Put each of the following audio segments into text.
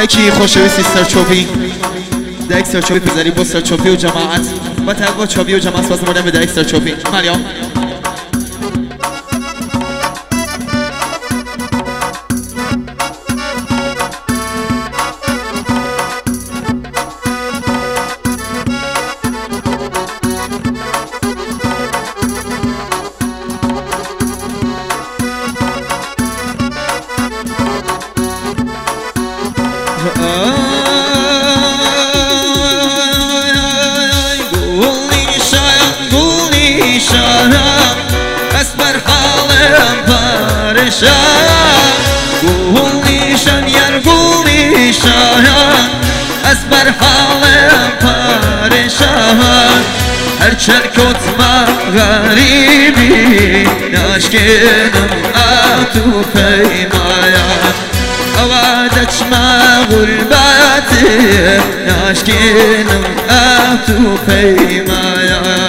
یکی خوشویستی سرچوبی دایک سرچوبی بذاری با سرچوبی و جماعت و تقوا چوبی و جماعت باز مردم به دایک سرچوبی مریم اسبر حالم پرشان گولیشان یار گولیشان اسبر حالم پرشان هر چرکوت ما غریبی ناشکنم اتو پیمایا اوادش ما غربتی ناشکنم اتو پیمایا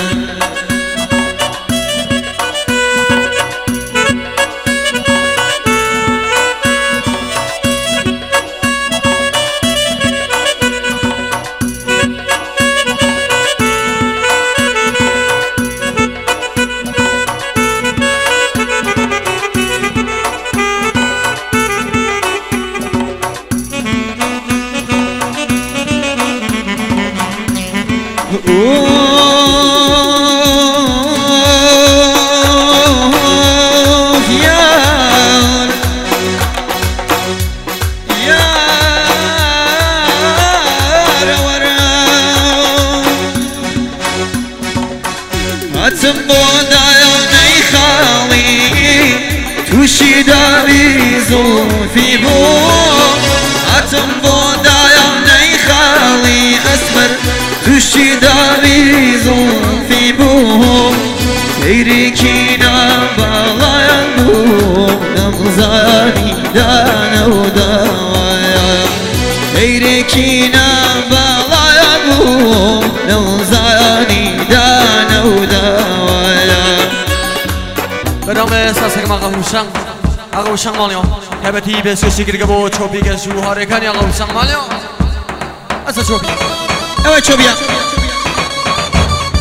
هاتم بودایا نی خالی توشی داری زلفی بو هاتم بودایا نی خالی اسمر توشی داری زلفی بو تیری کینا بالاyan بو نمزانی دانا و دوایا تیری کینا بالاyan بو نمزانی دانا و دوایا به نام ساسک آقا هوشنگ مالیو هبتی به سوشی گرگه با چوبی که جوهاره کنی آقا هوشنگ مالیو اصلا چوبی اوه چوبی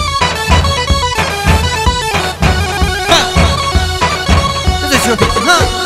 ها